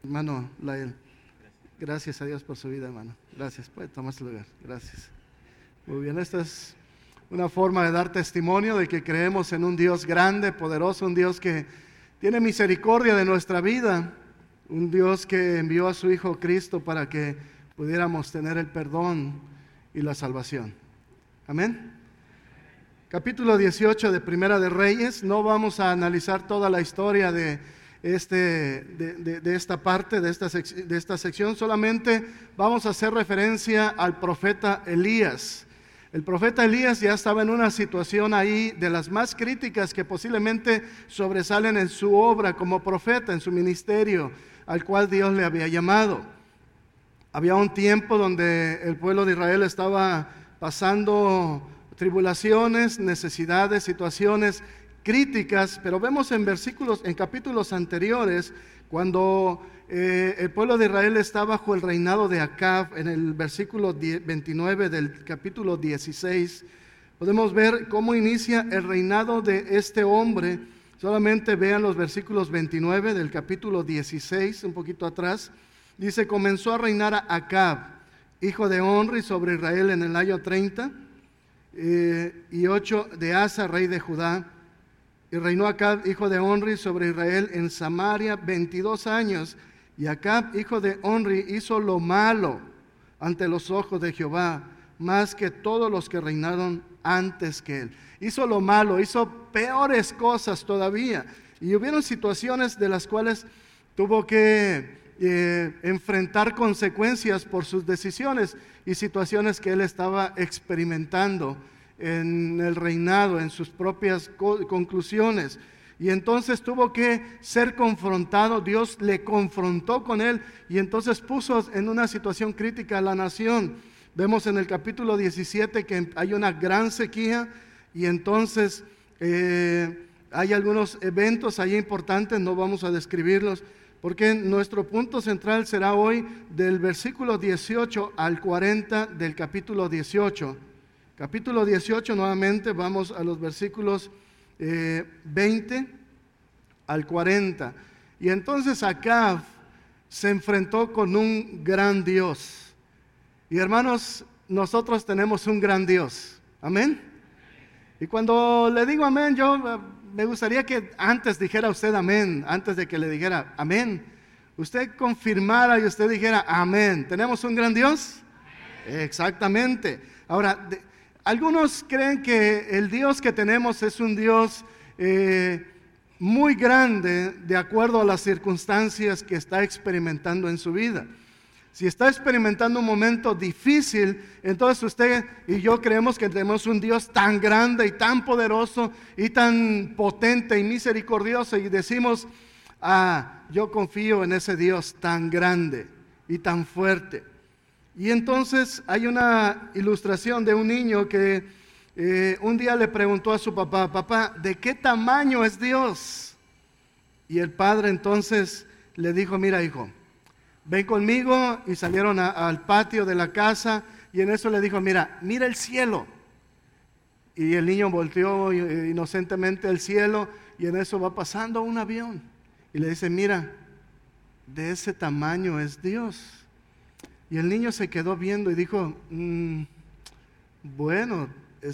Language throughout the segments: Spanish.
hermano Lael. Gracias a Dios por su vida, hermano. Gracias, puede tomar su lugar. Gracias. Muy bien, esta es una forma de dar testimonio de que creemos en un Dios grande, poderoso, un Dios que tiene misericordia de nuestra vida, un Dios que envió a su Hijo Cristo para que pudiéramos tener el perdón y la salvación. Amén. Capítulo 18 de Primera de Reyes. No vamos a analizar toda la historia de esta parte, de esta sección. Solamente vamos a hacer referencia al profeta Elías. El profeta Elías ya estaba en una situación ahí de las más críticas que posiblemente sobresalen en su obra como profeta, en su ministerio, al cual Dios le había llamado. Había un tiempo donde el pueblo de Israel estaba pasando tribulaciones, necesidades, situaciones críticas, pero vemos en capítulos anteriores, cuando el pueblo de Israel está bajo el reinado de Acab, en el versículo 29 del capítulo 16, podemos ver cómo inicia el reinado de este hombre. Solamente vean los versículos 29 del capítulo 16, un poquito atrás. Dice: comenzó a reinar a Acab, hijo de Onri, sobre Israel en el año 30 y 8 de Asa, rey de Judá. Y reinó Acab, hijo de Onri, sobre Israel en Samaria 22 años. Y Acab, hijo de Onri, hizo lo malo ante los ojos de Jehová, más que todos los que reinaron antes que él. Hizo lo malo, hizo peores cosas todavía. Y hubieron situaciones de las cuales tuvo que enfrentar consecuencias por sus decisiones y situaciones que él estaba experimentando en el reinado, en sus propias conclusiones. Y entonces tuvo que ser confrontado. Dios le confrontó con él y entonces puso en una situación crítica a la nación. Vemos en el capítulo 17 que hay una gran sequía y entonces hay algunos eventos ahí importantes, no vamos a describirlos, porque nuestro punto central será hoy del versículo 18 al 40 del capítulo 18. Capítulo 18, nuevamente vamos a los versículos 20 al 40. Y entonces Acab se enfrentó con un gran Dios. Y hermanos, nosotros tenemos un gran Dios. Amén. Y cuando le digo amén, me gustaría que antes dijera usted amén, antes de que le dijera amén, usted confirmara y usted dijera amén. ¿Tenemos un gran Dios? Amén. Exactamente. Ahora, algunos creen que el Dios que tenemos es un Dios muy grande de acuerdo a las circunstancias que está experimentando en su vida. Si está experimentando un momento difícil, entonces usted y yo creemos que tenemos un Dios tan grande y tan poderoso y tan potente y misericordioso y decimos: yo confío en ese Dios tan grande y tan fuerte. Y entonces hay una ilustración de un niño que un día le preguntó a su papá: papá, ¿de qué tamaño es Dios? Y el padre entonces le dijo: mira, hijo, ven conmigo. Y salieron al patio de la casa y en eso le dijo: mira el cielo. Y el niño volteó inocentemente al cielo y en eso va pasando un avión y le dice: mira, de ese tamaño es Dios. Y el niño se quedó viendo y dijo: bueno,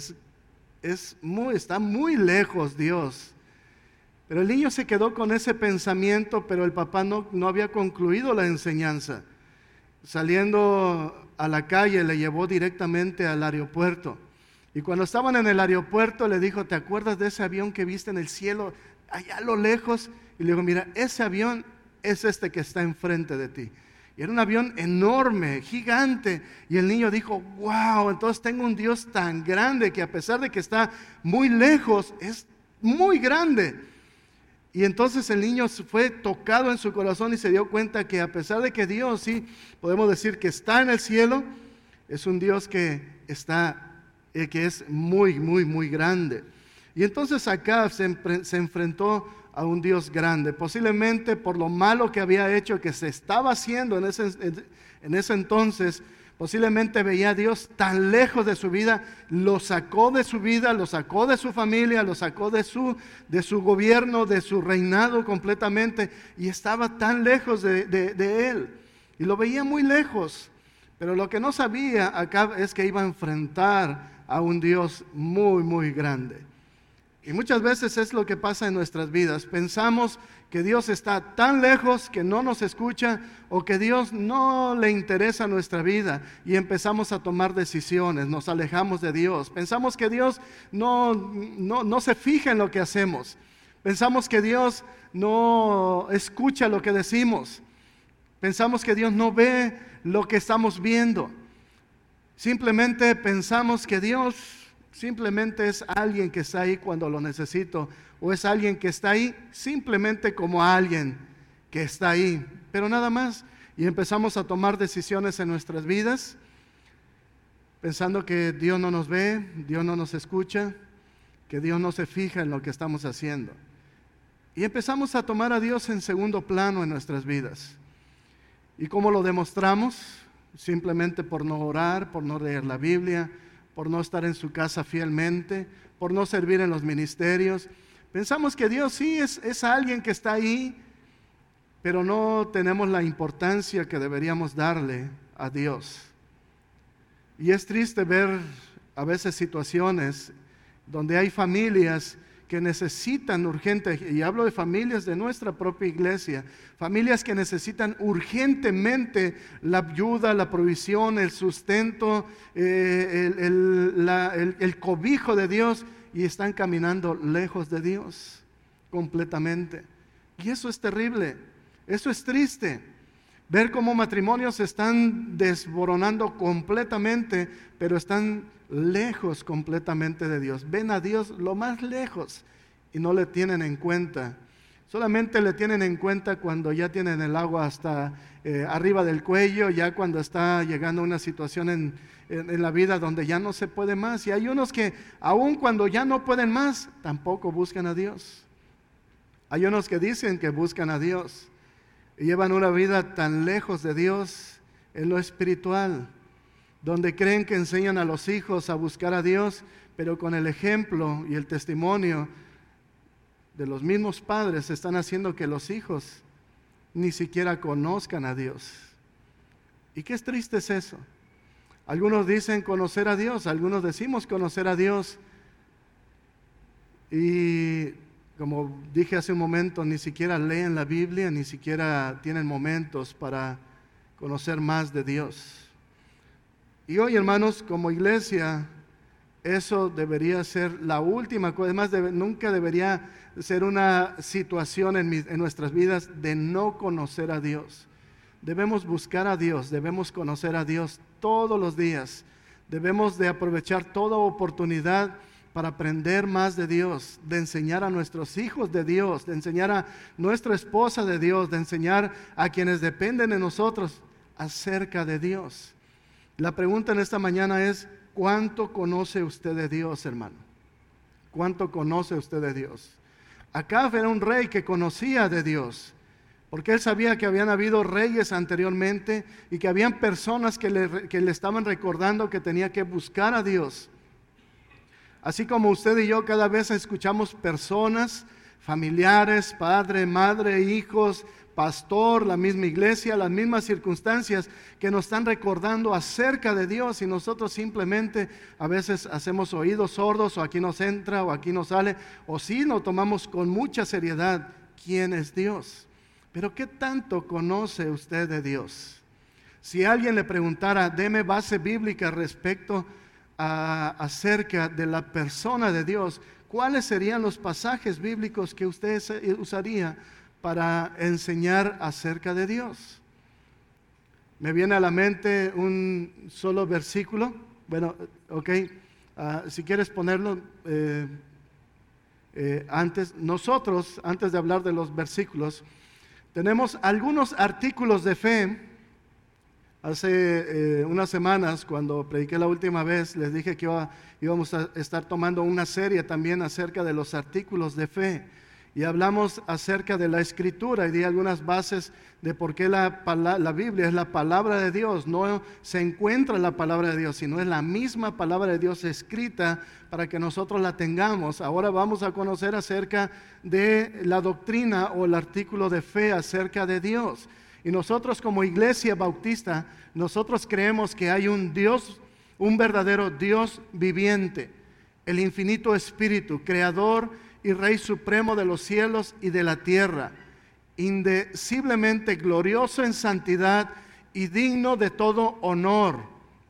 está muy lejos Dios. Pero el niño se quedó con ese pensamiento, pero el papá no había concluido la enseñanza. Saliendo a la calle, le llevó directamente al aeropuerto. Y cuando estaban en el aeropuerto, le dijo: ¿te acuerdas de ese avión que viste en el cielo, allá a lo lejos? Y le dijo: mira, ese avión es este que está enfrente de ti. Y era un avión enorme, gigante. Y el niño dijo: wow, entonces tengo un Dios tan grande que a pesar de que está muy lejos, es muy grande. Y entonces el niño fue tocado en su corazón y se dio cuenta que a pesar de que Dios, sí, podemos decir que está en el cielo, es un Dios que es muy, muy, muy grande. Y entonces Acab se enfrentó a un Dios grande, posiblemente por lo malo que había hecho, que se estaba haciendo en ese entonces, Posiblemente veía a Dios tan lejos de su vida, lo sacó de su vida, lo sacó de su familia, lo sacó de su gobierno, de su reinado completamente, y estaba tan lejos de él. Y lo veía muy lejos, pero lo que no sabía acá es que iba a enfrentar a un Dios muy, muy grande. Y muchas veces es lo que pasa en nuestras vidas. Pensamos que Dios está tan lejos que no nos escucha, o que Dios no le interesa nuestra vida, y empezamos a tomar decisiones, nos alejamos de Dios. Pensamos que Dios no se fija en lo que hacemos. Pensamos que Dios no escucha lo que decimos. Pensamos que Dios no ve lo que estamos viendo. Simplemente pensamos que Dios simplemente es alguien que está ahí cuando lo necesito, o es alguien que está ahí simplemente como alguien que está ahí, pero nada más. Y empezamos a tomar decisiones en nuestras vidas pensando que Dios no nos ve, Dios no nos escucha, que Dios no se fija en lo que estamos haciendo. Y empezamos a tomar a Dios en segundo plano en nuestras vidas. ¿Y cómo lo demostramos? Simplemente por no orar, por no leer la Biblia, por no estar en su casa fielmente, por no servir en los ministerios. Pensamos que Dios sí es alguien que está ahí, pero no tenemos la importancia que deberíamos darle a Dios. Y es triste ver a veces situaciones donde hay familias que necesitan urgente, y hablo de familias de nuestra propia iglesia, familias que necesitan urgentemente la ayuda, la provisión, el sustento, el cobijo de Dios, y están caminando lejos de Dios completamente. Y eso es terrible, eso es triste. Ver cómo matrimonios se están desboronando completamente, pero están lejos completamente de Dios. Ven a Dios lo más lejos y no le tienen en cuenta. Solamente le tienen en cuenta cuando ya tienen el agua hasta arriba del cuello, ya cuando está llegando una situación en la vida donde ya no se puede más. Y hay unos que aun cuando ya no pueden más, tampoco buscan a Dios. Hay unos que dicen que buscan a Dios y llevan una vida tan lejos de Dios en lo espiritual, donde creen que enseñan a los hijos a buscar a Dios, pero con el ejemplo y el testimonio de los mismos padres están haciendo que los hijos ni siquiera conozcan a Dios. ¿Y qué triste es eso? Algunos dicen conocer a Dios, algunos decimos conocer a Dios, y como dije hace un momento, ni siquiera leen la Biblia, ni siquiera tienen momentos para conocer más de Dios. Y hoy, hermanos, como iglesia, eso debería ser la última cosa. Además, nunca debería ser una situación en nuestras vidas de no conocer a Dios. Debemos buscar a Dios, debemos conocer a Dios todos los días. Debemos de aprovechar toda oportunidad para aprender más de Dios, de enseñar a nuestros hijos de Dios, de enseñar a nuestra esposa de Dios, de enseñar a quienes dependen de nosotros acerca de Dios. La pregunta en esta mañana es: ¿cuánto conoce usted de Dios, hermano? ¿Cuánto conoce usted de Dios? Acab era un rey que conocía de Dios, porque él sabía que habían habido reyes anteriormente y que habían personas que le estaban recordando que tenía que buscar a Dios. Así como usted y yo cada vez escuchamos personas, familiares, padre, madre, hijos, pastor, la misma iglesia, las mismas circunstancias que nos están recordando acerca de Dios, y nosotros simplemente a veces hacemos oídos sordos, o aquí nos entra o aquí nos sale, o sí lo tomamos con mucha seriedad. ¿Quién es Dios? Pero ¿qué tanto conoce usted de Dios? Si alguien le preguntara, deme base bíblica respecto acerca de la persona de Dios, ¿cuáles serían los pasajes bíblicos que usted usaría para enseñar acerca de Dios? Me viene a la mente un solo versículo. Bueno, ok, si quieres ponerlo antes. Nosotros, antes de hablar de los versículos, tenemos algunos artículos de fe. Hace unas semanas, cuando prediqué la última vez, les dije que íbamos a estar tomando una serie también acerca de los artículos de fe. y hablamos acerca de la Escritura y di algunas bases de por qué la Biblia es la palabra de Dios. No se encuentra la palabra de Dios, sino es la misma palabra de Dios escrita para que nosotros la tengamos. Ahora vamos a conocer acerca de la doctrina o el artículo de fe acerca de Dios. Y nosotros como Iglesia Bautista, nosotros creemos que hay un Dios, un verdadero Dios viviente, el infinito Espíritu, Creador y Rey Supremo de los cielos y de la tierra, indeciblemente glorioso en santidad y digno de todo honor,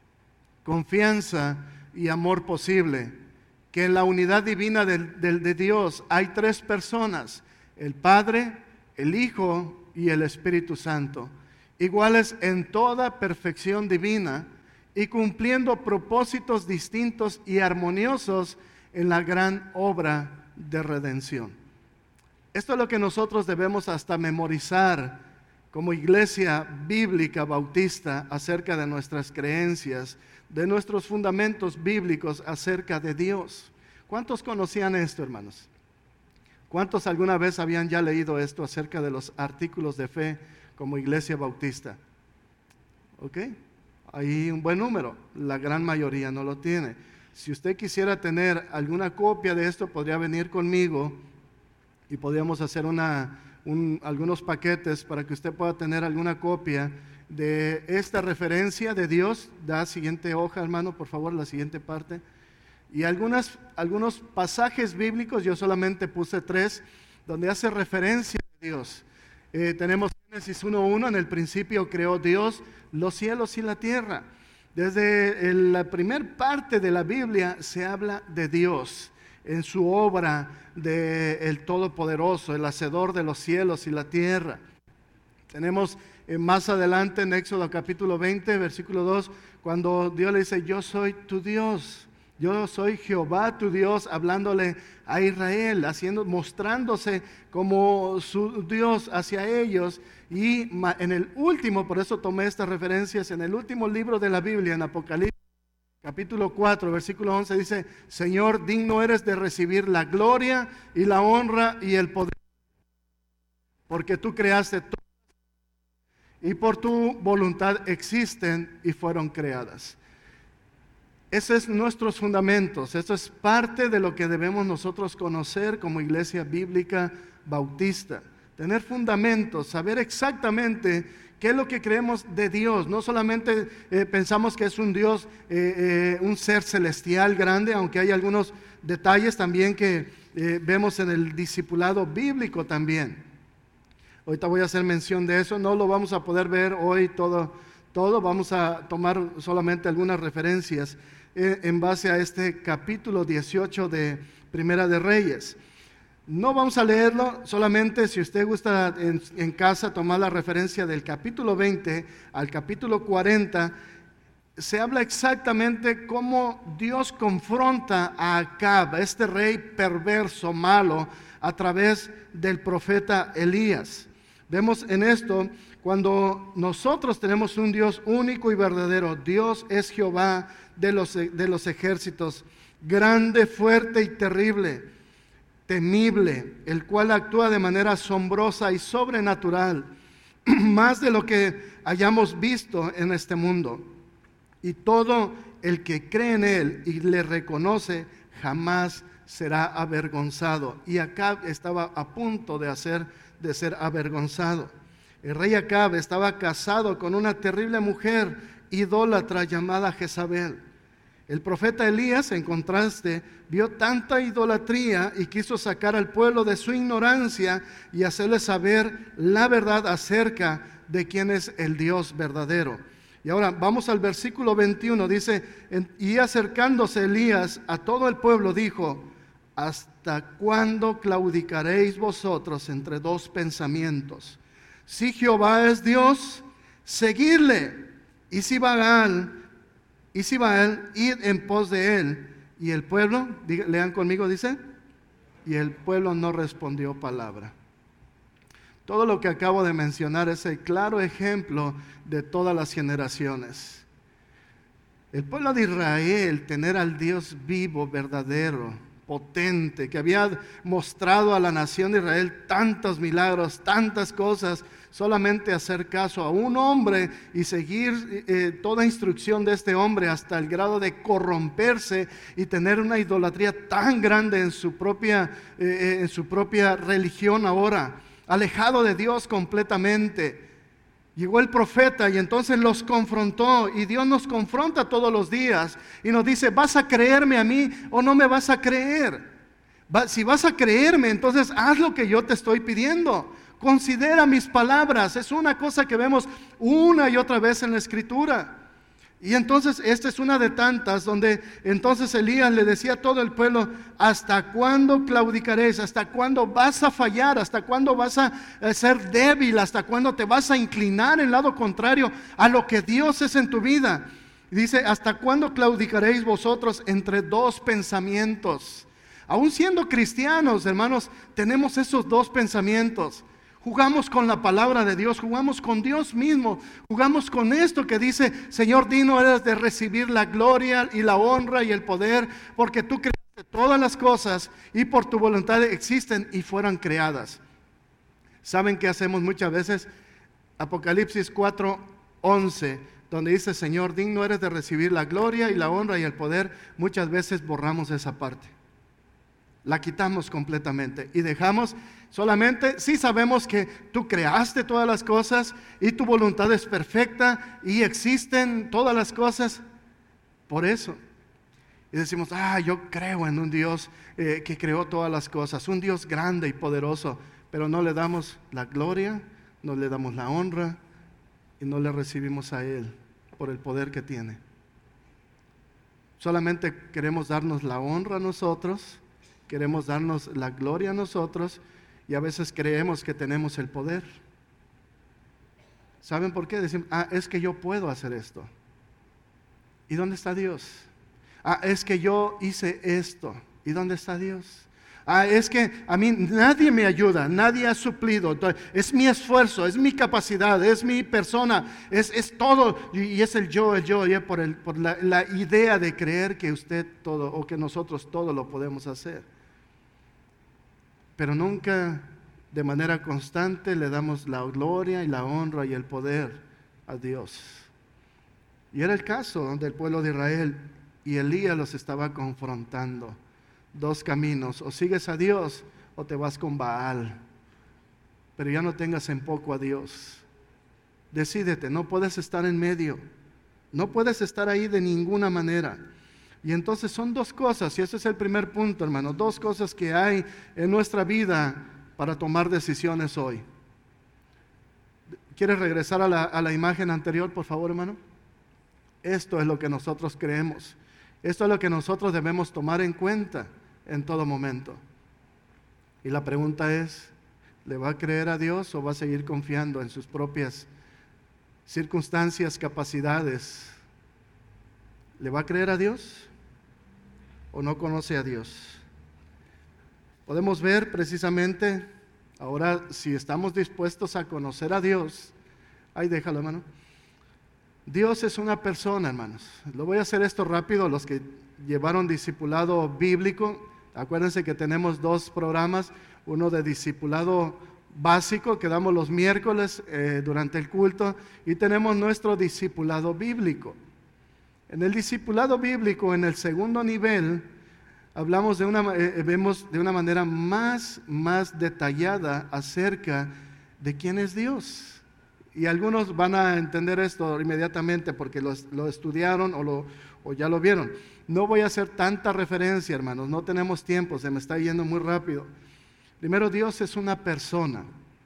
confianza y amor posible, que en la unidad divina de Dios hay tres personas, el Padre, el Hijo y el Espíritu Santo, iguales en toda perfección divina y cumpliendo propósitos distintos y armoniosos en la gran obra de redención. Esto es lo que nosotros debemos hasta memorizar como iglesia bíblica bautista acerca de nuestras creencias, de nuestros fundamentos bíblicos acerca de Dios. ¿Cuántos conocían esto, hermanos? ¿Cuántos alguna vez habían ya leído esto acerca de los artículos de fe como iglesia bautista? ¿Ok? Hay un buen número, la gran mayoría no lo tiene. Si usted quisiera tener alguna copia de esto, podría venir conmigo y podríamos hacer algunos paquetes para que usted pueda tener alguna copia de esta referencia de Dios. Da siguiente hoja, hermano, por favor, la siguiente parte. Y algunos pasajes bíblicos, yo solamente puse 3, donde hace referencia a Dios. Tenemos Génesis 1:1, en el principio creó Dios los cielos y la tierra. Desde la primera parte de la Biblia se habla de Dios en su obra de el Todopoderoso, el Hacedor de los cielos y la tierra. Tenemos más adelante en Éxodo capítulo 20, versículo 2, cuando Dios le dice, yo soy tu Dios. Yo soy Jehová tu Dios, hablándole a Israel, mostrándose como su Dios hacia ellos. Y en el último, por eso tomé estas referencias, en el último libro de la Biblia, en Apocalipsis, capítulo 4, versículo 11, dice, Señor, digno eres de recibir la gloria y la honra y el poder, porque tú creaste todo y por tu voluntad existen y fueron creadas. Ese es nuestros fundamentos, eso es parte de lo que debemos nosotros conocer como iglesia bíblica bautista. Tener fundamentos, saber exactamente qué es lo que creemos de Dios. No solamente pensamos que es un Dios, un ser celestial grande, aunque hay algunos detalles también que vemos en el discipulado bíblico también. Ahorita voy a hacer mención de eso, no lo vamos a poder ver hoy todo, vamos a tomar solamente algunas referencias en base a este capítulo 18 de Primera de Reyes. No vamos a leerlo, solamente si usted gusta en casa tomar la referencia del capítulo 20 al capítulo 40, se habla exactamente cómo Dios confronta a Acab, a este rey perverso, malo, a través del profeta Elías. Vemos en esto, cuando nosotros tenemos un Dios único y verdadero, Dios es Jehová de los ejércitos, grande, fuerte y terrible, temible, el cual actúa de manera asombrosa y sobrenatural, más de lo que hayamos visto en este mundo. Y todo el que cree en él y le reconoce, jamás será avergonzado. Y Acab estaba a punto de ser avergonzado. El rey Acab estaba casado con una terrible mujer idólatra llamada Jezabel. El profeta Elías, en contraste, vio tanta idolatría y quiso sacar al pueblo de su ignorancia y hacerle saber la verdad acerca de quién es el Dios verdadero. Y ahora vamos al versículo 21, dice, y acercándose Elías a todo el pueblo dijo, ¿hasta cuándo claudicaréis vosotros entre dos pensamientos? Si Jehová es Dios, seguidle, y si Baal, id en pos de él. Y el pueblo, lean conmigo, dice, y el pueblo no respondió palabra. Todo lo que acabo de mencionar es el claro ejemplo de todas las generaciones. El pueblo de Israel, tener al Dios vivo, verdadero, potente, que había mostrado a la nación de Israel tantos milagros, tantas cosas, solamente hacer caso a un hombre y seguir toda instrucción de este hombre hasta el grado de corromperse y tener una idolatría tan grande en su propia religión ahora, alejado de Dios completamente. Llegó el profeta y entonces los confrontó, y Dios nos confronta todos los días y nos dice: ¿vas a creerme a mí o no me vas a creer? Si vas a creerme, entonces haz lo que yo te estoy pidiendo. Considera mis palabras. Es una cosa que vemos una y otra vez en la Escritura. Y entonces esta es una de tantas donde entonces Elías le decía a todo el pueblo: ¿hasta cuándo claudicaréis? ¿Hasta cuándo vas a fallar? ¿Hasta cuándo vas a ser débil? ¿Hasta cuándo te vas a inclinar en lado contrario a lo que Dios es en tu vida? Y dice: ¿hasta cuándo claudicaréis vosotros entre dos pensamientos? Aún siendo cristianos, hermanos, tenemos esos dos pensamientos. Jugamos con la palabra de Dios, jugamos con Dios mismo, jugamos con esto que dice: Señor, digno eres de recibir la gloria y la honra y el poder, porque tú creaste todas las cosas y por tu voluntad existen y fueron creadas. ¿Saben qué hacemos muchas veces? Apocalipsis 4:11, donde dice: Señor, digno eres de recibir la gloria y la honra y el poder. Muchas veces borramos esa parte, la quitamos completamente y dejamos solamente: sí sabemos que tú creaste todas las cosas y tu voluntad es perfecta y existen todas las cosas. Por eso. Y decimos: yo creo en un Dios que creó todas las cosas, un Dios grande y poderoso, pero no le damos la gloria, no le damos la honra y no le recibimos a Él por el poder que tiene. Solamente queremos darnos la honra a nosotros, queremos darnos la gloria a nosotros, y a veces creemos que tenemos el poder. ¿Saben por qué? Decimos: es que yo puedo hacer esto. ¿Y dónde está Dios? Es que yo hice esto. ¿Y dónde está Dios? Es que a mí nadie me ayuda, nadie ha suplido. Es mi esfuerzo, es mi capacidad, es mi persona, es todo. Y es el yo por la idea de creer que usted todo, o que nosotros todo lo podemos hacer. Pero nunca de manera constante le damos la gloria y la honra y el poder a Dios. Y era el caso del pueblo de Israel, y Elías los estaba confrontando. Dos caminos: o sigues a Dios o te vas con Baal. Pero ya no tengas en poco a Dios. Decídete, no puedes estar en medio. No puedes estar ahí de ninguna manera. Y entonces son dos cosas, y ese es el primer punto, hermano. Dos cosas que hay en nuestra vida para tomar decisiones hoy. ¿Quieres regresar a la imagen anterior, por favor, hermano? Esto es lo que nosotros creemos. Esto es lo que nosotros debemos tomar en cuenta en todo momento. Y la pregunta es: ¿le va a creer a Dios o va a seguir confiando en sus propias circunstancias, capacidades? ¿Le va a creer a Dios o no conoce a Dios? Podemos ver precisamente ahora, si estamos dispuestos a conocer a Dios. Déjalo, hermano. Dios es una persona, hermanos. Lo voy a hacer esto rápido. Los que llevaron discipulado bíblico, acuérdense que tenemos dos programas: uno de discipulado básico que damos los miércoles durante el culto, y tenemos nuestro discipulado bíblico. En el discipulado bíblico, en el segundo nivel, hablamos vemos de una manera más detallada acerca de quién es Dios. Y algunos van a entender esto inmediatamente porque lo estudiaron o ya lo vieron. No voy a hacer tanta referencia, hermanos, no tenemos tiempo, se me está yendo muy rápido. Primero, Dios es una persona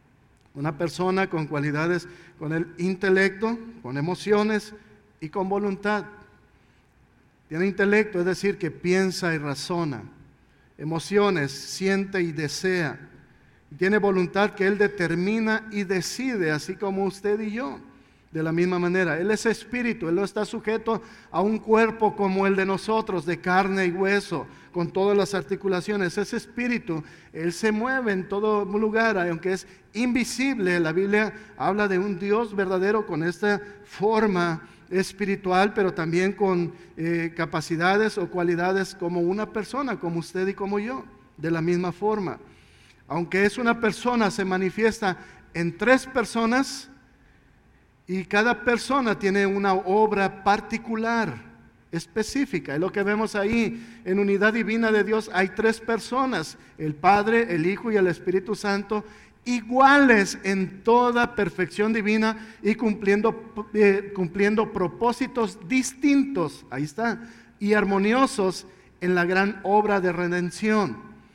con cualidades, con el intelecto, con emociones y con voluntad. Tiene intelecto, es decir, que piensa y razona. Emociones, siente y desea. Tiene voluntad, que Él determina y decide, así como usted y yo. De la misma manera, Él es espíritu, Él no está sujeto a un cuerpo como el de nosotros, de carne y hueso, con todas las articulaciones. Es espíritu, Él se mueve en todo lugar, aunque es invisible. La Biblia habla de un Dios verdadero con esta forma espiritual, pero también con capacidades o cualidades como una persona, como usted y como yo, de la misma forma. Aunque es una persona, se manifiesta en tres personas, y cada persona tiene una obra particular, específica. Es lo que vemos ahí en unidad divina de Dios. Hay tres personas, el Padre, el Hijo y el Espíritu Santo, iguales en toda perfección divina y cumpliendo propósitos distintos, ahí está, y armoniosos en la gran obra de redención.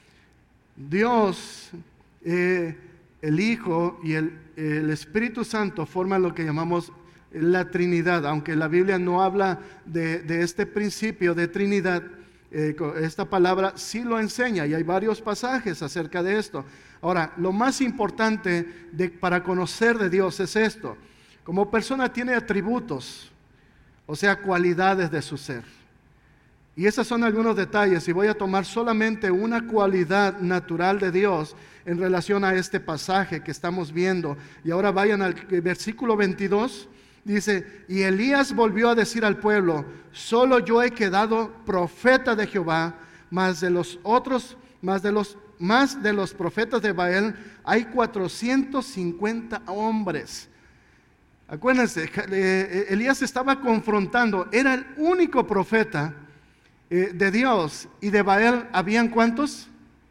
Dios, el Hijo y el Espíritu Santo forman lo que llamamos la Trinidad, aunque la Biblia no habla de este principio de Trinidad. Esta palabra sí lo enseña y hay varios pasajes acerca de esto. Ahora, lo más importante para conocer de Dios es esto: como persona tiene atributos, o sea, cualidades de su ser. Y esos son algunos detalles, y voy a tomar solamente una cualidad natural de Dios en relación a este pasaje que estamos viendo. Y ahora vayan al versículo 22, dice: y Elías volvió a decir al pueblo: solo yo he quedado profeta de Jehová, más de los profetas de Baal hay 450 hombres. Acuérdense, Elías estaba confrontando, era el único profeta de Dios, y de Baal habían ¿cuántos?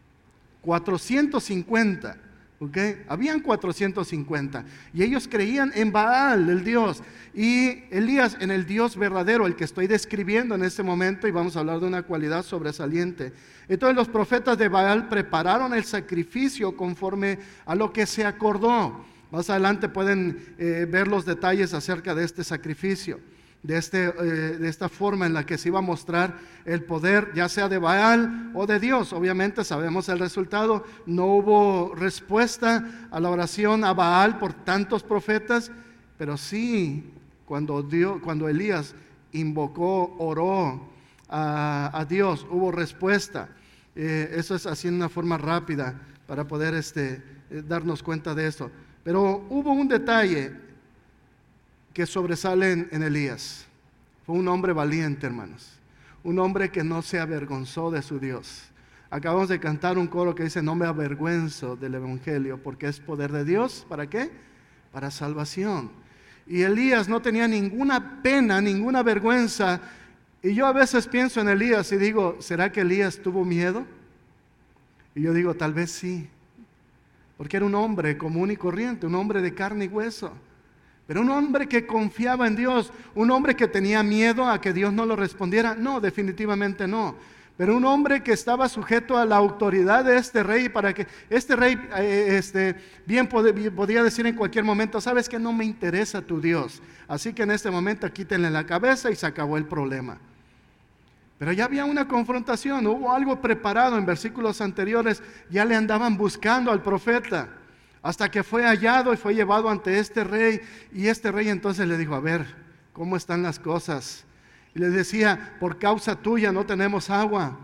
450, ¿ok? Habían 450, y ellos creían en Baal, el Dios, y Elías en el Dios verdadero, el que estoy describiendo en este momento, y vamos a hablar de una cualidad sobresaliente. Entonces los profetas de Baal prepararon el sacrificio conforme a lo que se acordó. Más adelante pueden ver los detalles acerca de este sacrificio. De esta forma en la que se iba a mostrar el poder, ya sea de Baal o de Dios. Obviamente sabemos el resultado, no hubo respuesta a la oración a Baal por tantos profetas, pero sí, cuando Elías invocó, oró a Dios, hubo respuesta. Eso es así en una forma rápida para poder darnos cuenta de esto. Pero hubo un detalle que sobresalen en Elías. Fue un hombre valiente, hermanos. Un hombre que no se avergonzó de su Dios. Acabamos de cantar un coro que dice: no me avergüenzo del Evangelio, porque es poder de Dios. ¿Para qué? Para salvación. Y Elías no tenía ninguna pena, ninguna vergüenza. Y yo a veces pienso en Elías y digo: ¿será que Elías tuvo miedo? Y yo digo: tal vez sí. Porque era un hombre común y corriente, un hombre de carne y hueso. Pero un hombre que confiaba en Dios, un hombre que tenía miedo a que Dios no lo respondiera, no, definitivamente no. Pero un hombre que estaba sujeto a la autoridad de este rey, para que este rey bien podía decir en cualquier momento: sabes que no me interesa tu Dios, así que en este momento quítenle la cabeza y se acabó el problema. Pero ya había una confrontación, hubo algo preparado. En versículos anteriores ya le andaban buscando al profeta, hasta que fue hallado y fue llevado ante este rey. Y este rey entonces le dijo: a ver, ¿cómo están las cosas? Y le decía: por causa tuya no tenemos agua.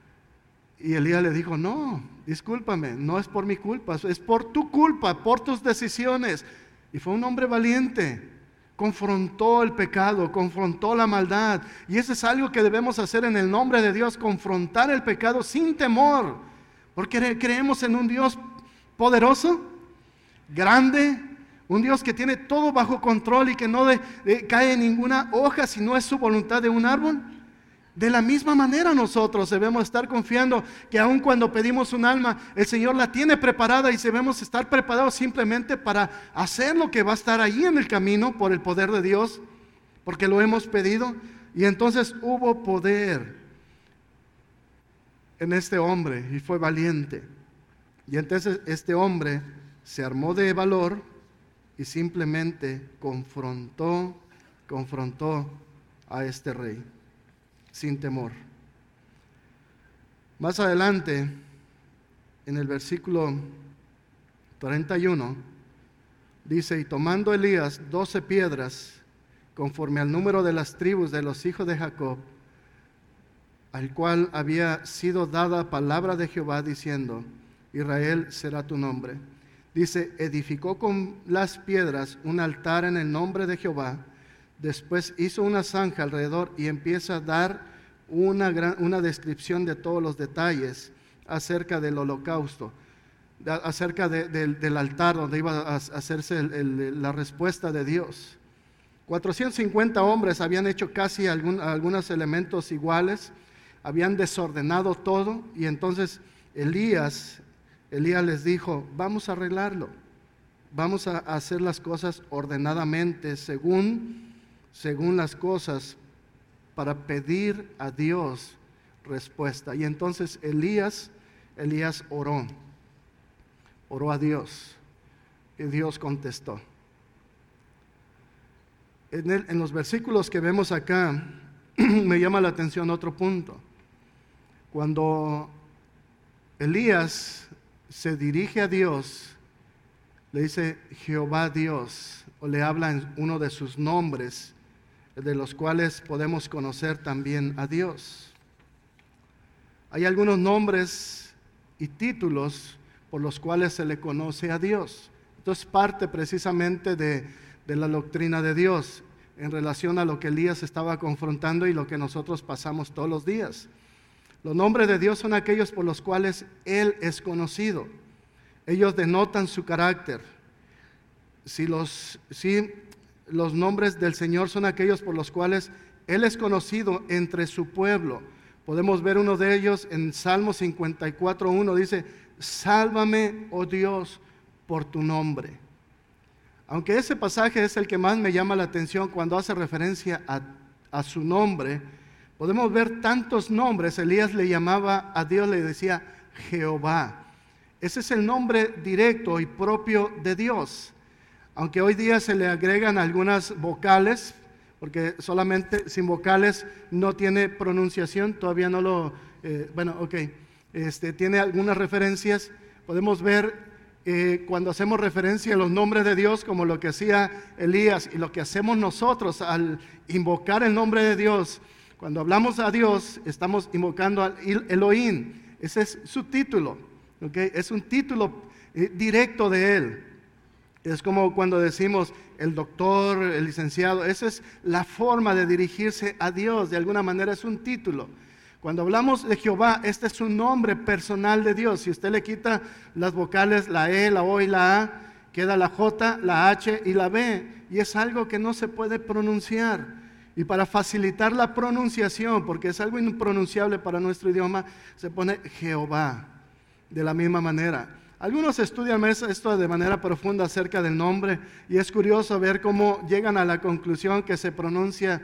Y Elías le dijo: no, discúlpame, no es por mi culpa, es por tu culpa, por tus decisiones. Y fue un hombre valiente. Confrontó el pecado, confrontó la maldad. Y eso es algo que debemos hacer en el nombre de Dios: confrontar el pecado sin temor. Porque creemos en un Dios poderoso, grande, un Dios que tiene todo bajo control y que no cae ninguna hoja si no es su voluntad de un árbol. De la misma manera nosotros debemos estar confiando que aun cuando pedimos un alma, el Señor la tiene preparada, y debemos estar preparados simplemente para hacer lo que va a estar ahí en el camino por el poder de Dios, porque lo hemos pedido. Y entonces hubo poder en este hombre y fue valiente. Y entonces este hombre se armó de valor y simplemente confrontó a este rey sin temor. Más adelante, en el versículo 31, dice, y tomando Elías 12 piedras, conforme al número de las tribus de los hijos de Jacob, al cual había sido dada palabra de Jehová, diciendo, Israel será tu nombre. Dice, edificó con las piedras un altar en el nombre de Jehová. Después hizo una zanja alrededor y empieza a dar una descripción de todos los detalles acerca del holocausto, acerca del altar donde iba a hacerse la respuesta de Dios. 450 hombres habían hecho casi algunos elementos iguales, habían desordenado todo, y entonces Elías les dijo, vamos a arreglarlo, vamos a hacer las cosas ordenadamente, según las cosas, para pedir a Dios respuesta. Y entonces Elías oró a Dios, y Dios contestó. En los versículos que vemos acá, me llama la atención otro punto. Cuando Elías se dirige a Dios, le dice Jehová Dios, o le habla en uno de sus nombres, de los cuales podemos conocer también a Dios. Hay algunos nombres y títulos por los cuales se le conoce a Dios. Esto es parte precisamente de la doctrina de Dios en relación a lo que Elías estaba confrontando y lo que nosotros pasamos todos los días. Los nombres de Dios son aquellos por los cuales Él es conocido. Ellos denotan su carácter. Si los nombres del Señor son aquellos por los cuales Él es conocido entre su pueblo. Podemos ver uno de ellos en Salmo 54:1, dice, sálvame, oh Dios, por tu nombre. Aunque ese pasaje es el que más me llama la atención cuando hace referencia a su nombre, podemos ver tantos nombres. Elías le llamaba a Dios, le decía Jehová. Ese es el nombre directo y propio de Dios. Aunque hoy día se le agregan algunas vocales, porque solamente sin vocales no tiene pronunciación, todavía no lo, tiene algunas referencias. Podemos ver cuando hacemos referencia a los nombres de Dios, como lo que hacía Elías y lo que hacemos nosotros al invocar el nombre de Dios. Cuando hablamos a Dios, estamos invocando al Elohim. Ese es su título, ¿okay? Es un título directo de Él. Es como cuando decimos el doctor, el licenciado. Esa es la forma de dirigirse a Dios. De alguna manera es un título. Cuando hablamos de Jehová, este es un nombre personal de Dios. Si usted le quita las vocales, la E, la O y la A, queda la J, la H y la B. Y es algo que no se puede pronunciar. Y para facilitar la pronunciación, porque es algo impronunciable para nuestro idioma, se pone Jehová. De la misma manera. Algunos estudian esto de manera profunda acerca del nombre, y es curioso ver cómo llegan a la conclusión que se pronuncia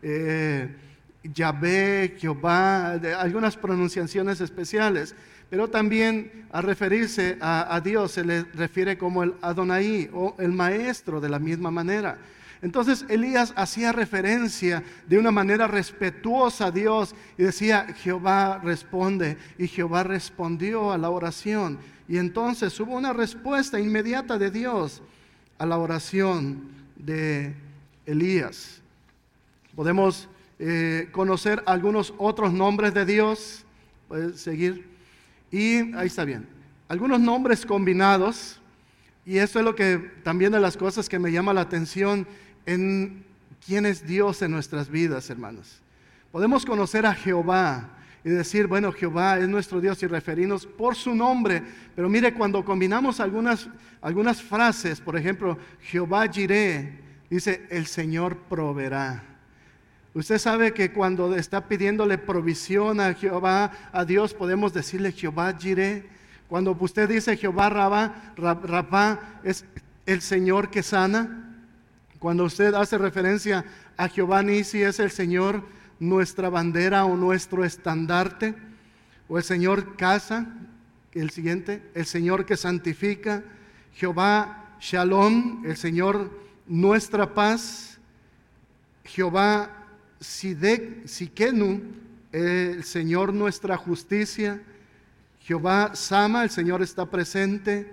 Yahvé, Jehová, algunas pronunciaciones especiales, pero también a referirse a Dios se le refiere como el Adonai o el maestro de la misma manera. Entonces Elías hacía referencia de una manera respetuosa a Dios y decía, Jehová responde, y Jehová respondió a la oración. Y entonces hubo una respuesta inmediata de Dios a la oración de Elías. Podemos conocer algunos otros nombres de Dios. Puedes seguir. Y ahí está bien. Algunos nombres combinados. Y eso es lo que también de las cosas que me llama la atención en quién es Dios en nuestras vidas, hermanos. Podemos conocer a Jehová y decir, bueno, Jehová es nuestro Dios y referirnos por su nombre. Pero mire, cuando combinamos algunas frases, por ejemplo, Jehová Jireh, dice, el Señor proveerá. Usted sabe que cuando está pidiéndole provisión a Jehová, a Dios, podemos decirle Jehová Jireh. Cuando usted dice Jehová Rapá, es el Señor que sana. Cuando usted hace referencia a Jehová Nisi, es el Señor nuestra bandera o nuestro estandarte. O el Señor casa, el siguiente, el Señor que santifica. Jehová Shalom, el Señor nuestra paz. Jehová Sikenu, el Señor nuestra justicia. Jehová Sama, el Señor está presente.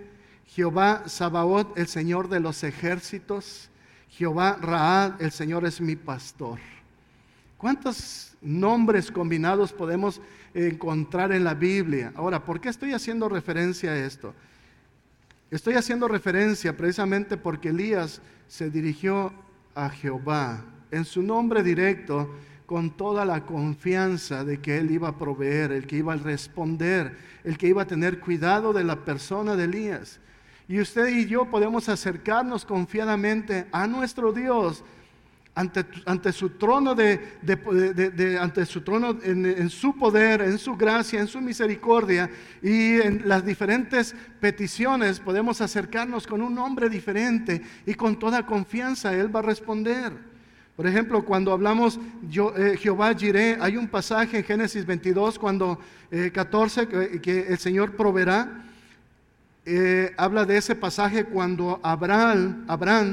Jehová Sabaoth, el Señor de los ejércitos. Jehová Raad, el Señor es mi pastor. ¿Cuántos nombres combinados podemos encontrar en la Biblia? Ahora, ¿por qué estoy haciendo referencia a esto? Estoy haciendo referencia precisamente porque Elías se dirigió a Jehová en su nombre directo, con toda la confianza de que Él iba a proveer, el que iba a responder, el que iba a tener cuidado de la persona de Elías. Y usted y yo podemos acercarnos confiadamente a nuestro Dios ante su trono ante su trono en su poder, en su gracia, en su misericordia, y en las diferentes peticiones podemos acercarnos con un nombre diferente y con toda confianza Él va a responder. Por ejemplo, cuando hablamos Jehová Jireh, hay un pasaje en Génesis 22, 14, que el Señor proveerá. Habla de ese pasaje cuando Abraham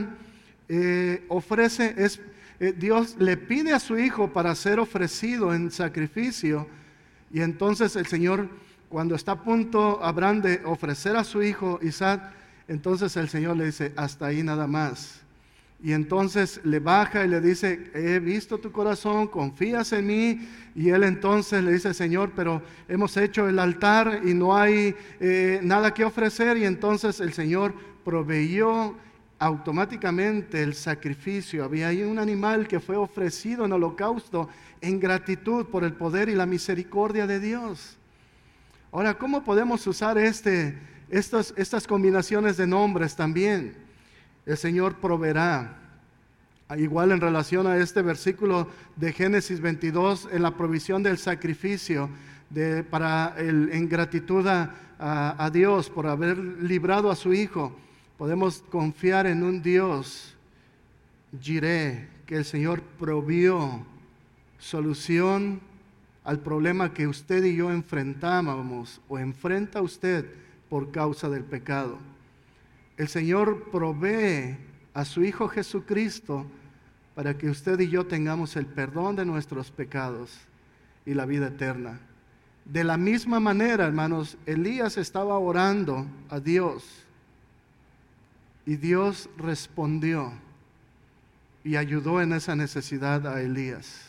Dios le pide a su hijo para ser ofrecido en sacrificio, y entonces el Señor, cuando está a punto Abraham de ofrecer a su hijo Isaac, entonces el Señor le dice, hasta ahí nada más. Y entonces le baja y le dice, he visto tu corazón, confías en mí. Y él entonces le dice, Señor, pero hemos hecho el altar y no hay nada que ofrecer. Y entonces el Señor proveyó automáticamente el sacrificio. Había ahí un animal que fue ofrecido en holocausto en gratitud por el poder y la misericordia de Dios. Ahora, ¿cómo podemos usar estas combinaciones de nombres también? El Señor proveerá. Igual en relación a este versículo de Génesis 22, en la provisión del sacrificio en gratitud a Dios por haber librado a su Hijo, podemos confiar en un Dios, Jireh, que el Señor provió solución al problema que usted y yo enfrentábamos o enfrenta usted por causa del pecado. El Señor provee a su Hijo Jesucristo para que usted y yo tengamos el perdón de nuestros pecados y la vida eterna. De la misma manera, hermanos, Elías estaba orando a Dios y Dios respondió y ayudó en esa necesidad a Elías.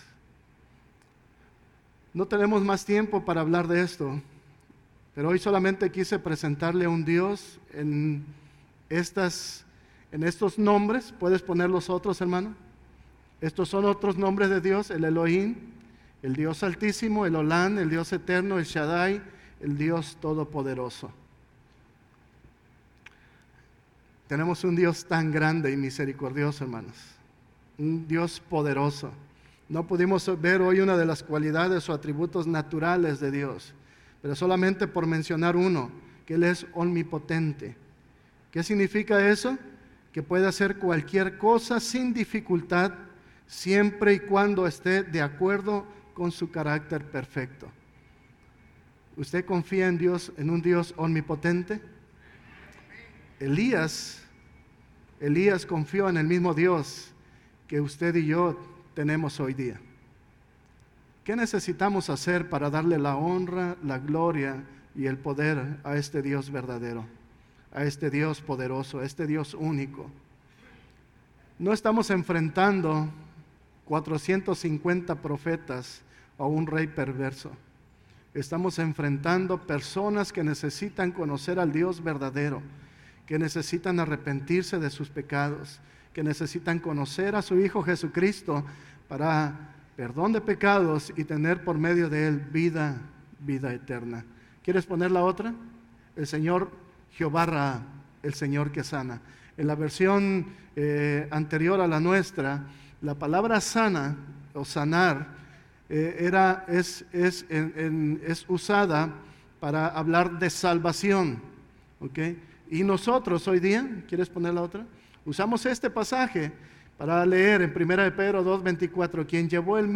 No tenemos más tiempo para hablar de esto, pero hoy solamente quise presentarle a un Dios en estos nombres. ¿Puedes poner los otros, hermano? Estos son otros nombres de Dios: el Elohim, el Dios Altísimo, el Olán, el Dios Eterno, el Shaddai, el Dios Todopoderoso. Tenemos un Dios tan grande y misericordioso, hermanos. Un Dios poderoso. No pudimos ver hoy una de las cualidades o atributos naturales de Dios, pero solamente por mencionar uno, que Él es omnipotente. ¿Qué significa eso? Que puede hacer cualquier cosa sin dificultad, siempre y cuando esté de acuerdo con su carácter perfecto. ¿Usted confía en Dios, en un Dios omnipotente? Elías confió en el mismo Dios que usted y yo tenemos hoy día. ¿Qué necesitamos hacer para darle la honra, la gloria y el poder a este Dios verdadero, a este Dios poderoso, a este Dios único? No estamos enfrentando 450 profetas o un rey perverso. Estamos enfrentando personas que necesitan conocer al Dios verdadero, que necesitan arrepentirse de sus pecados, que necesitan conocer a su Hijo Jesucristo para perdón de pecados y tener por medio de Él vida eterna. ¿Quieres poner la otra? El Señor Jehová Ra, el Señor que sana. En la versión anterior a la nuestra, la palabra sana o sanar es usada para hablar de salvación. ¿Okay? Y nosotros hoy día, ¿quieres poner la otra? Usamos este pasaje para leer en 1 de Pedro 2:24, quien llevó él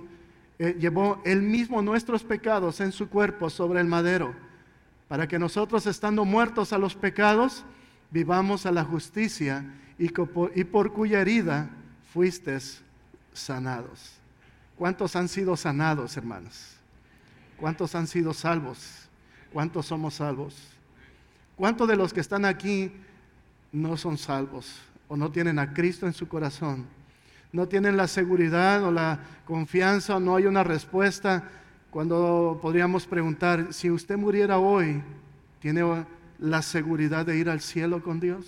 mismo nuestros pecados en su cuerpo sobre el madero, para que nosotros, estando muertos a los pecados, vivamos a la justicia, y por cuya herida fuisteis sanados. ¿Cuántos han sido sanados, hermanos? ¿Cuántos han sido salvos? ¿Cuántos somos salvos? ¿Cuántos de los que están aquí no son salvos o no tienen a Cristo en su corazón? No tienen la seguridad o la confianza, o no hay una respuesta cuando podríamos preguntar, si usted muriera hoy, ¿tiene la seguridad de ir al cielo con Dios?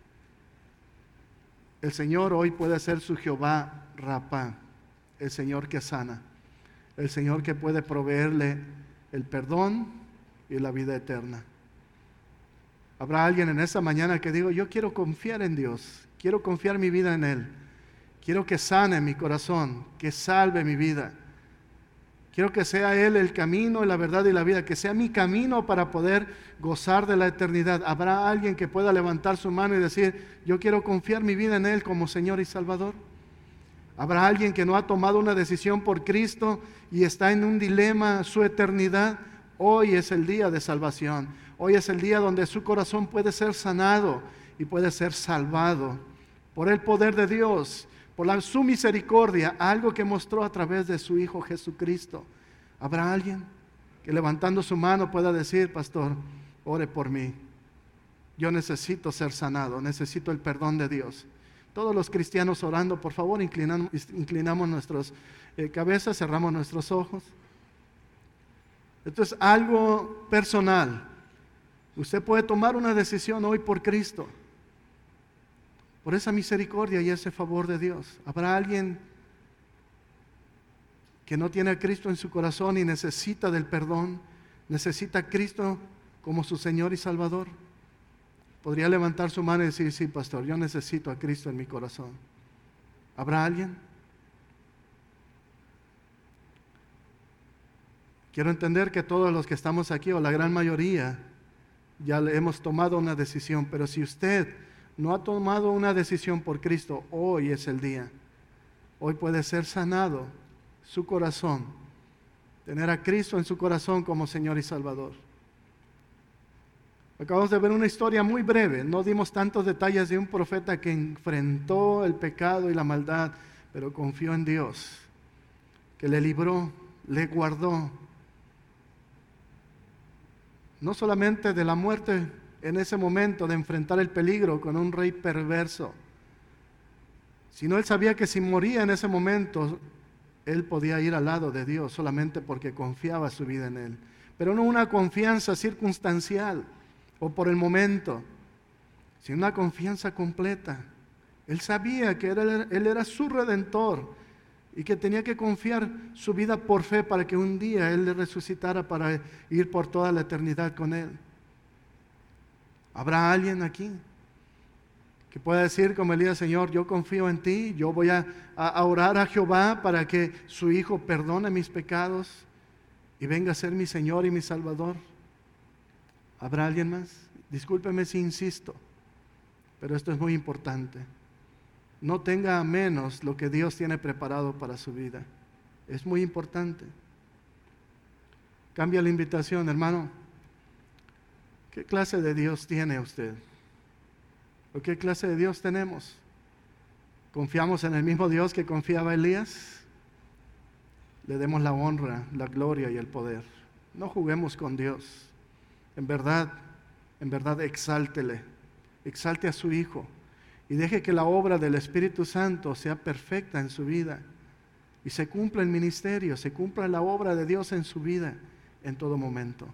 El Señor hoy puede ser su Jehová Rapha, el Señor que sana, el Señor que puede proveerle el perdón y la vida eterna. Habrá alguien en esta mañana que diga, yo quiero confiar en Dios, quiero confiar mi vida en Él, quiero que sane mi corazón, que salve mi vida. Quiero que sea Él el camino, la verdad y la vida, que sea mi camino para poder gozar de la eternidad. ¿Habrá alguien que pueda levantar su mano y decir, yo quiero confiar mi vida en Él como Señor y Salvador? ¿Habrá alguien que no ha tomado una decisión por Cristo y está en un dilema su eternidad? Hoy es el día de salvación. Hoy es el día donde su corazón puede ser sanado y puede ser salvado por el poder de Dios, por su misericordia, algo que mostró a través de su Hijo Jesucristo. ¿Habrá alguien que levantando su mano pueda decir, pastor, ore por mí? Yo necesito ser sanado, necesito el perdón de Dios. Todos los cristianos orando, por favor, inclinamos nuestras cabezas, cerramos nuestros ojos. Esto es algo personal. Usted puede tomar una decisión hoy por Cristo, por esa misericordia y ese favor de Dios. ¿Habrá alguien que no tiene a Cristo en su corazón y necesita del perdón? ¿Necesita a Cristo como su Señor y Salvador? Podría levantar su mano y decir, sí, pastor, yo necesito a Cristo en mi corazón. ¿Habrá alguien? Quiero entender que todos los que estamos aquí, o la gran mayoría, ya le hemos tomado una decisión, pero si usted no ha tomado una decisión por Cristo, hoy es el día. Hoy puede ser sanado su corazón, tener a Cristo en su corazón como Señor y Salvador. Acabamos de ver una historia muy breve, no dimos tantos detalles de un profeta que enfrentó el pecado y la maldad, pero confió en Dios, que le libró, le guardó, no solamente de la muerte en ese momento de enfrentar el peligro con un rey perverso, sino él sabía que si moría en ese momento, él podía ir al lado de Dios solamente porque confiaba su vida en Él. Pero no una confianza circunstancial o por el momento, sino una confianza completa. Él sabía que Él era su Redentor y que tenía que confiar su vida por fe para que un día Él le resucitara para ir por toda la eternidad con Él. ¿Habrá alguien aquí que pueda decir como Elías, Señor, yo confío en ti, yo voy a orar a Jehová para que su Hijo perdone mis pecados y venga a ser mi Señor y mi Salvador? ¿Habrá alguien más? Discúlpeme si insisto, pero esto es muy importante. No tenga a menos lo que Dios tiene preparado para su vida. Es muy importante. Cambia la invitación, hermano. ¿Qué clase de Dios tiene usted? ¿O qué clase de Dios tenemos? ¿Confiamos en el mismo Dios que confiaba Elías? Le demos la honra, la gloria y el poder. No juguemos con Dios. En verdad, exáltele. Exalte a su Hijo. Y deje que la obra del Espíritu Santo sea perfecta en su vida. Y se cumpla el ministerio, se cumpla la obra de Dios en su vida en todo momento.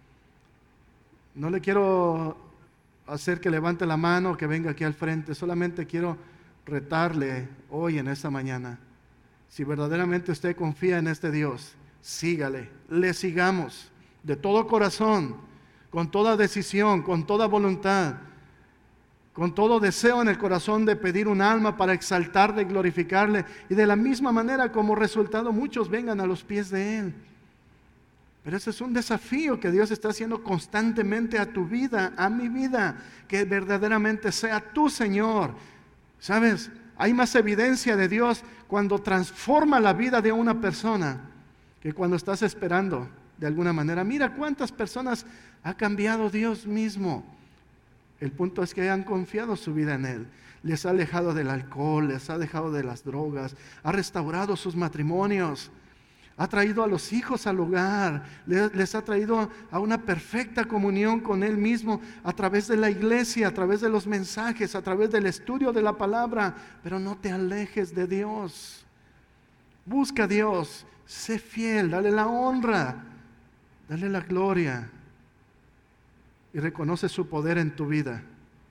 No le quiero hacer que levante la mano o que venga aquí al frente. Solamente quiero retarle hoy en esta mañana. Si verdaderamente usted confía en este Dios, sígale, le sigamos de todo corazón, con toda decisión, con toda voluntad, con todo deseo en el corazón de pedir un alma para exaltarle y glorificarle. Y de la misma manera como resultado muchos vengan a los pies de Él. Pero ese es un desafío que Dios está haciendo constantemente a tu vida, a mi vida, que verdaderamente sea tu Señor. ¿Sabes? Hay más evidencia de Dios cuando transforma la vida de una persona que cuando estás esperando de alguna manera. Mira cuántas personas ha cambiado Dios mismo. El punto es que han confiado su vida en Él. Les ha alejado del alcohol, les ha dejado de las drogas, ha restaurado sus matrimonios, Ha traído a los hijos al hogar, les ha traído a una perfecta comunión con Él mismo a través de la iglesia, a través de los mensajes, a través del estudio de la palabra. Pero no te alejes de Dios. Busca a Dios, sé fiel, dale la honra, dale la gloria y reconoce su poder en tu vida.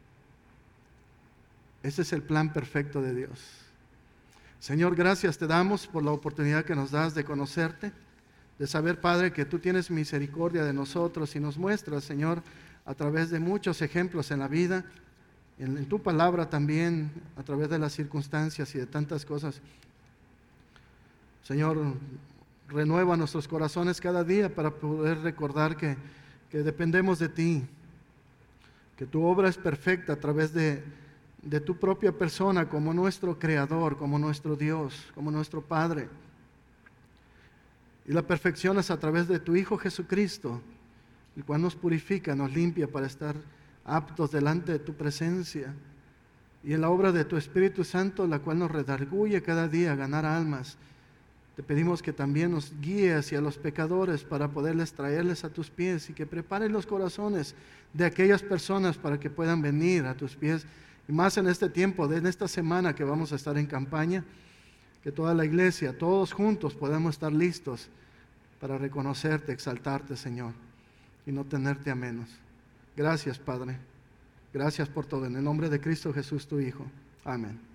Ese es el plan perfecto de Dios. Señor, gracias te damos por la oportunidad que nos das de conocerte, de saber, Padre, que tú tienes misericordia de nosotros y nos muestras, Señor, a través de muchos ejemplos en la vida, en tu palabra también, a través de las circunstancias y de tantas cosas. Señor, renueva nuestros corazones cada día para poder recordar que dependemos de ti, que tu obra es perfecta a través de tu propia persona como nuestro Creador, como nuestro Dios, como nuestro Padre. Y la perfección es a través de tu Hijo Jesucristo, el cual nos purifica, nos limpia para estar aptos delante de tu presencia. Y en la obra de tu Espíritu Santo, la cual nos redarguye cada día a ganar almas. Te pedimos que también nos guíes hacia los pecadores para poderles traerles a tus pies y que prepares los corazones de aquellas personas para que puedan venir a tus pies. Y más en este tiempo, en esta semana que vamos a estar en campaña, que toda la iglesia, todos juntos podamos estar listos para reconocerte, exaltarte, Señor, y no tenerte a menos. Gracias, Padre. Gracias por todo. En el nombre de Cristo Jesús, tu Hijo. Amén.